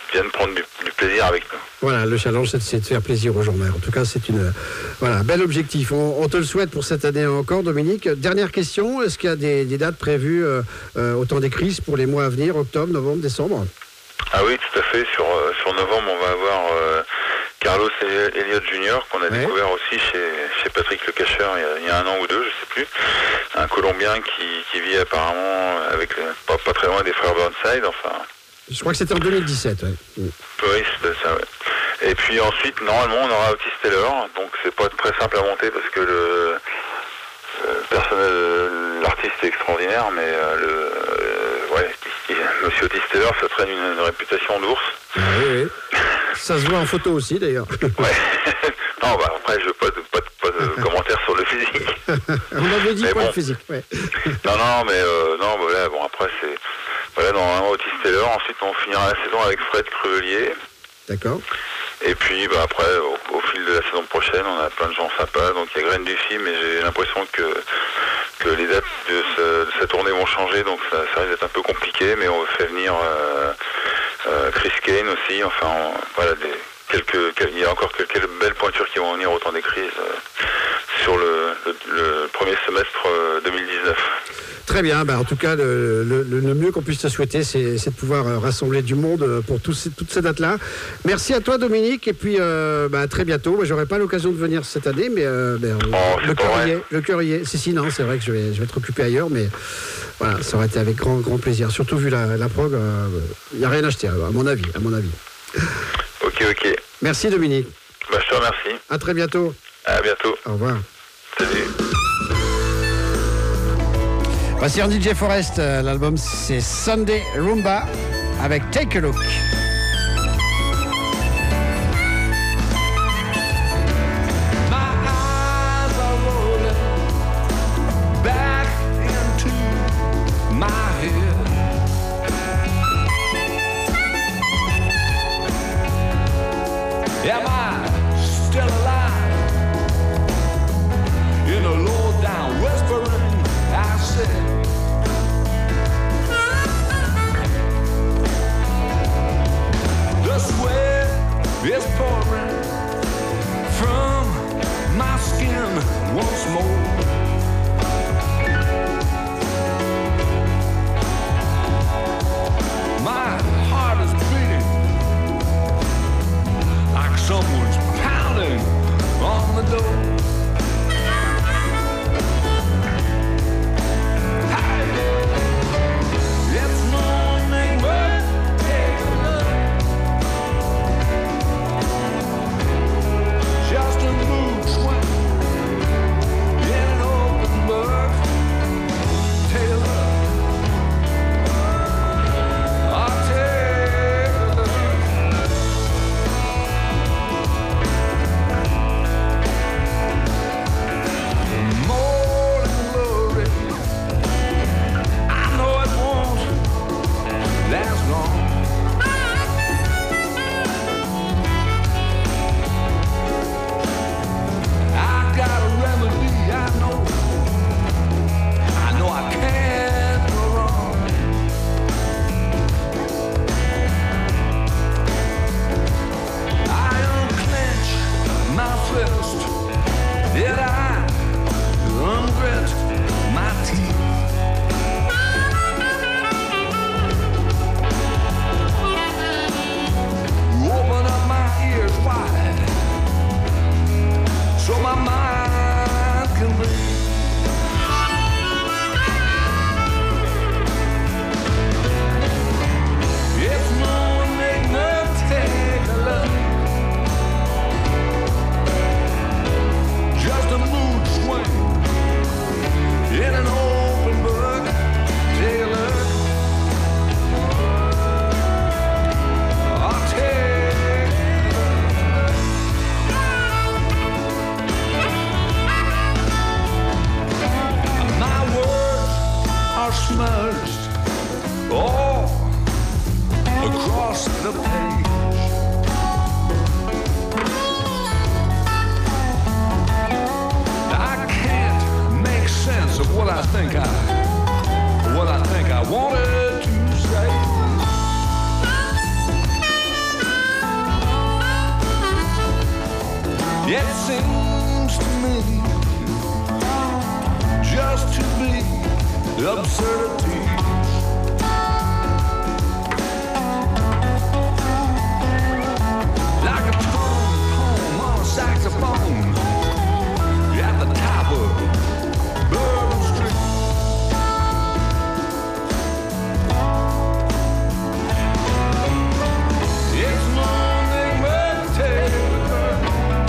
viennent prendre du, du plaisir avec nous. Voilà, le challenge, c'est, c'est de faire plaisir aux gens. En tout cas, c'est une voilà, un bel objectif. On, on te le souhaite pour cette année encore, Dominique. Dernière question, est-ce qu'il y a des, des dates prévues euh, euh, au temps des crises pour les mois à venir, octobre, novembre, décembre? Ah oui, tout à fait. Sur, euh, sur novembre, on va avoir euh, Carlos Elliott junior qu'on a ouais. découvert aussi chez, chez Patrick Le Cacheur il y, a, il y a un an ou deux, je sais plus. Un Colombien qui, qui vit apparemment avec le, pas, pas très loin des frères Burnside, enfin... Je crois que c'était en deux mille dix-sept, oui. Oui, c'était ça, ouais. Et puis ensuite, normalement, on aura Otis Taylor, donc c'est pas très simple à monter parce que le, le personnel, l'artiste est extraordinaire, mais euh, le, euh, ouais, Monsieur Otis Taylor, ça traîne une, une réputation d'ours. Oui, oui. Ça se voit en photo aussi, d'ailleurs. Ouais. Non, bah après, je veux pas de, pas de, pas de commentaires sur le physique. On avait dit mais pas bon. le physique, ouais. Non, non, mais euh, non, voilà, bon, après, c'est... Voilà, normalement, Otis Taylor. Ensuite, on finira la saison avec Fred Crevelier. D'accord. Et puis, bah, après, au, au fil de la saison prochaine, on a plein de gens sympas. Donc, il y a Graine Duffy, mais j'ai l'impression que, que les dates de, ce, de cette tournée vont changer. Donc, ça, ça risque d'être un peu compliqué. Mais on va faire venir euh, euh, Chris Kane aussi. Enfin, on, voilà, des, quelques, quelques, il y a encore quelques belles pointures qui vont venir au temps des crises euh, sur le, le, le premier semestre euh, deux mille dix-neuf. Très bien, bah en tout cas, le, le, le mieux qu'on puisse te souhaiter, c'est, c'est de pouvoir euh, rassembler du monde pour tous ces, toutes ces dates-là. Merci à toi, Dominique, et puis euh, bah, à très bientôt. Moi, j'aurai pas l'occasion de venir cette année, mais euh, bah, oh, le cœur y est. Le cœur y est. Si, si, non, c'est vrai que je vais, je vais être occupé ailleurs, mais voilà, ça aurait été avec grand, grand plaisir. Surtout vu la, la prog, il euh, n'y a rien à acheter, à mon avis, à mon avis. Ok, ok. Merci, Dominique. Bah, je te remercie. À très bientôt. À bientôt. Au revoir. Salut. Voici en D J Forest, l'album c'est Sunday Rumba avec Take a Look. It's pouring from my skin once more. My heart is beating like someone's pounding on the door. absurdities. Like a tone poem on a saxophone at the top of Bourbon Street. It's morning meditation,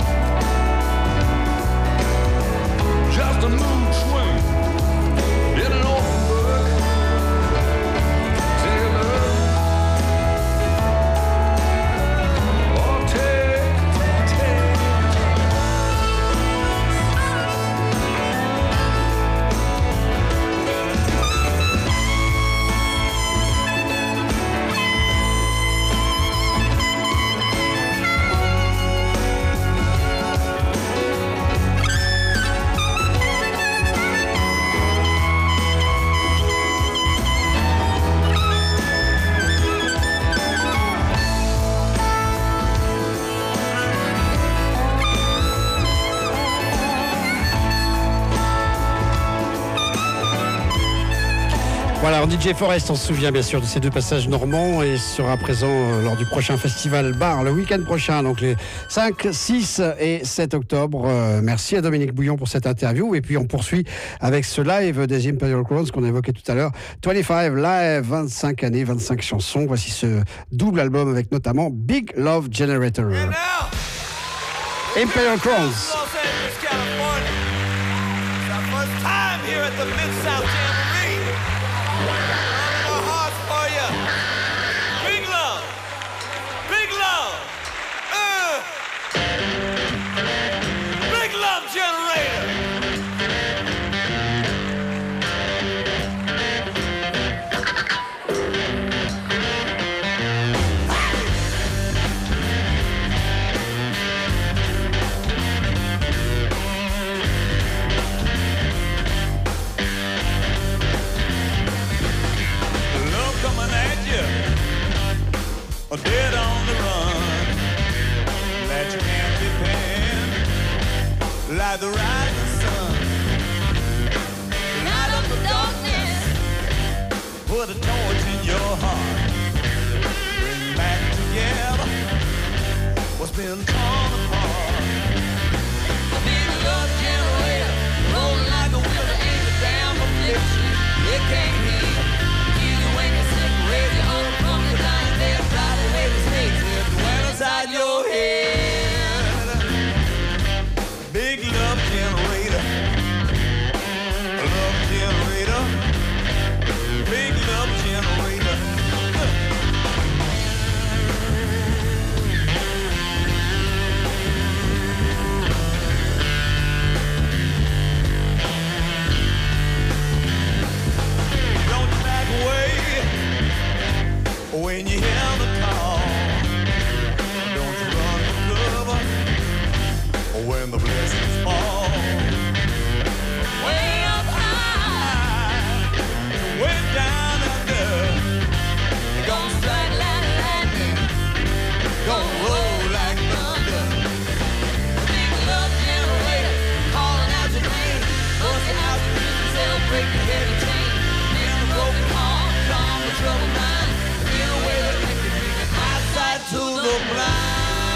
just a mood swing in an open book. Take a look, or take, take, take. Voilà, D J Forest, on se souvient bien sûr de ces deux passages normands et sera présent euh, lors du prochain festival Bar le week-end prochain, donc les cinq, six et sept octobre. Euh, merci à Dominique Bouillon pour cette interview. Et puis on poursuit avec ce live des Imperial Crowns qu'on évoquait tout à l'heure. vingt-cinq live, vingt-cinq années, vingt-cinq chansons. Voici ce double album avec notamment Big Love Generator. Imperial Crowns. Los Angeles, California. It's our first time here at the Mid-South Jamboree. All in our hearts for you. Big love. Big love. Uh. Big love generator. Dead on the run, that you can't depend, like the rising sun. Light up the darkness, put a torch in your heart, bring back together what's been torn apart. A big love generator, rolling like a wheel that ain't a damn affliction. It can't heal, keep you when you're sick, raise you up from your dying dead. Inside your head, big love generator, love generator, big love generator. Don't back away when you hear the call. When the blessings fall, way up high, way down under, gonna strike like lightning, gonna roll like thunder. Big love generator, calling out your name, busting out your prison cell, breaking heavy chain, in a broken heart, calm the troubled mind, in a way that makes you bring your eyesight to the blind.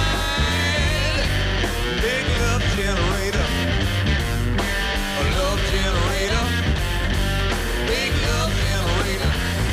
Big love generator, a love generator, big love generator.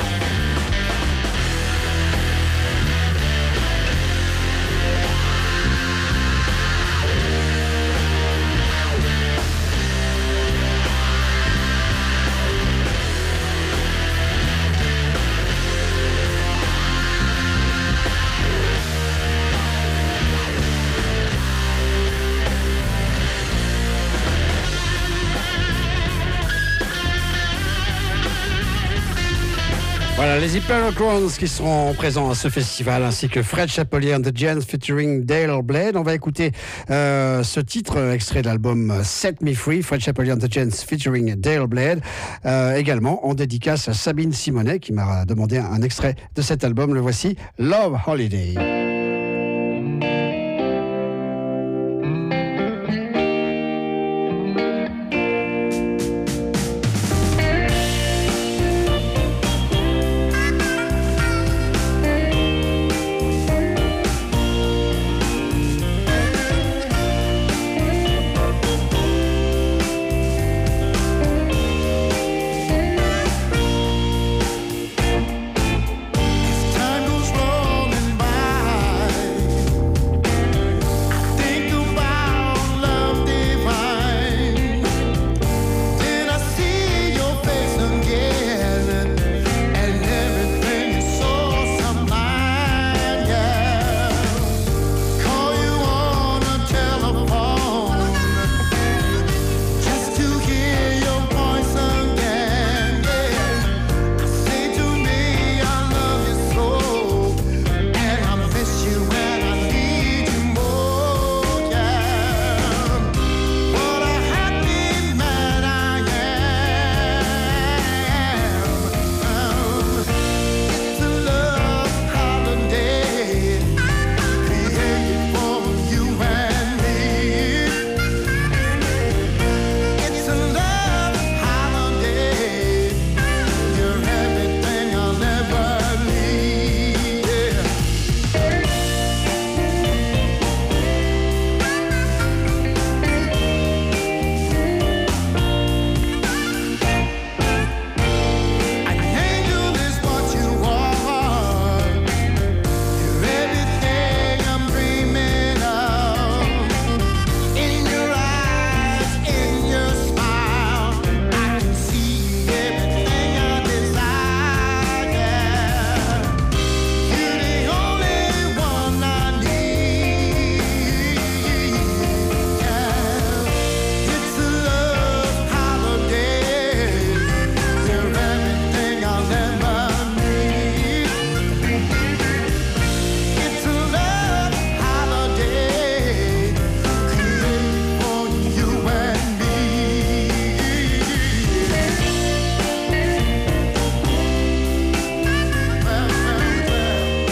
Voilà, les Imperial Crowns qui seront présents à ce festival, ainsi que Fred Chapelier and the Gents featuring Dale Blade. On va écouter euh, ce titre extrait de l'album Set Me Free, Fred Chapelier and the Gents featuring Dale Blade, euh, également en dédicace à Sabine Simonet qui m'a demandé un extrait de cet album. Le voici, Love Holiday.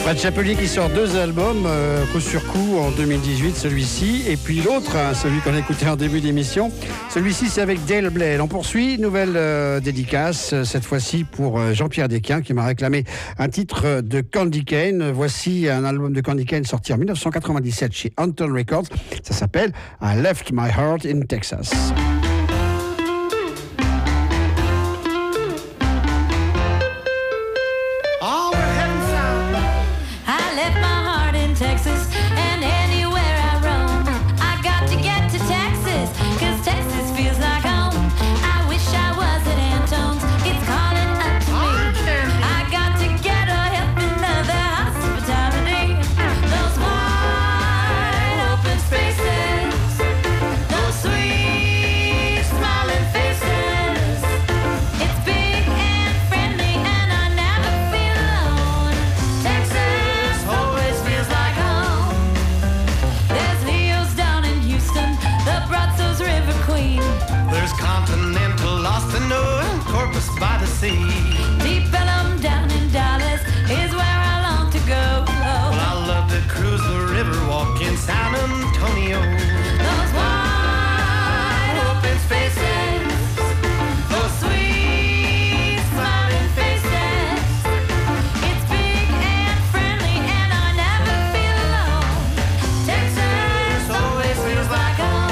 Brad Chapelier qui sort deux albums, euh, coup sur coup en deux mille dix-huit, celui-ci, et puis l'autre, hein, celui qu'on a écouté en début d'émission. Celui-ci, c'est avec Dale Blade. On poursuit, nouvelle euh, dédicace, cette fois-ci pour euh, Jean-Pierre Desquin qui m'a réclamé un titre de Candy Cane. Voici un album de Candy Cane sorti en dix-neuf cent quatre-vingt-dix-sept chez Anton Records. Ça s'appelle I Left My Heart in Texas. Texas, and anywhere I roam, I got to get to Texas, cause Texas feels like home. I wish I was at Antone's, it's calling up to me. I got to get a helping of their hospitality. Those wide open spaces, those sweet smiling faces. It's big and friendly and I never feel alone. Texas always feels like there's Continental, Austin, and Corpus by the sea. Deep Ellum down in Dallas is where I long to go. Well, I love to cruise the river, walk in San Antonio. Those wide open spaces, those sweet smiling faces. It's big and friendly and I never feel alone. Texas always feels like home.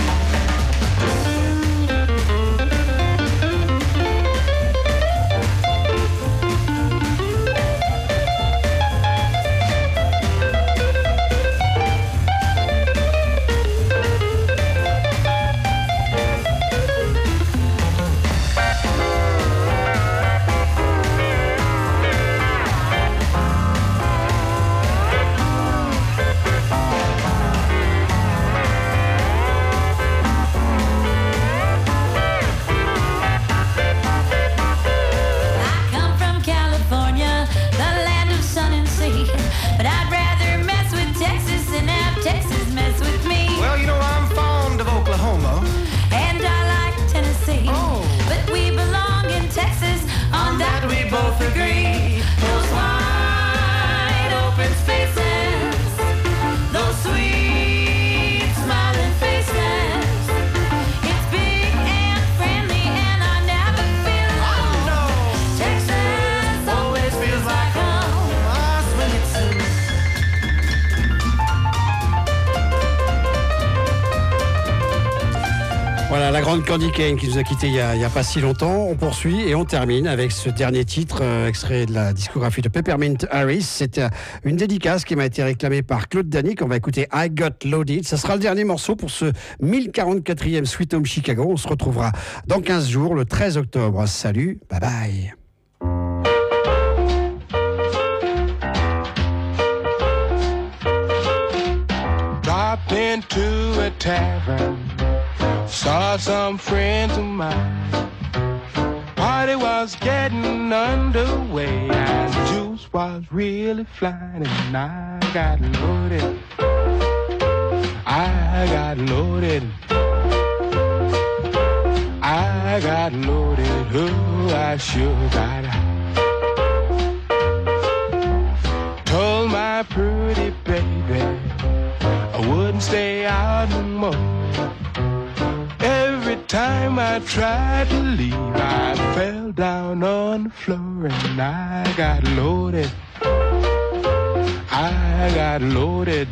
Voilà, la grande Candy Cane qui nous a quittés il n'y a, a pas si longtemps. On poursuit et on termine avec ce dernier titre, euh, extrait de la discographie de Peppermint Harris. C'était une dédicace qui m'a été réclamée par Claude Danick. On va écouter I Got Loaded. Ça sera le dernier morceau pour ce mille quarante-quatrième Sweet Home Chicago. On se retrouvera dans quinze jours, le treize octobre. Salut, bye bye. Dropped into a tavern, saw some friends of mine. Party was getting underway and the juice was really flying and I got loaded. I got loaded. I got loaded. Oh, I sure got high. Told my pretty baby I wouldn't stay out no more. Every time I tried to leave, I fell down on the floor and I got loaded. I got loaded.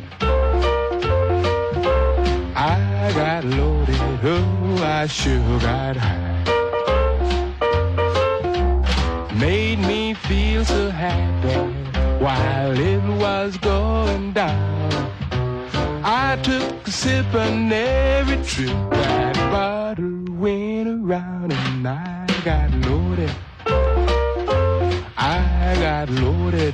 I got loaded. Oh, I sure got high. Made me feel so happy while it was going down. I took a sip on every trip that bottle went around and I got loaded. I got loaded.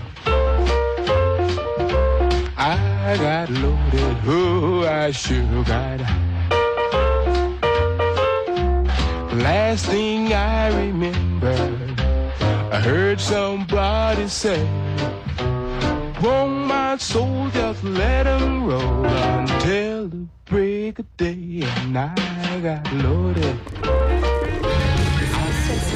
I got loaded. Oh, I sure got high. Last thing I remember, I heard somebody say, won't my soul just let him roll until the break of day? And I got loaded.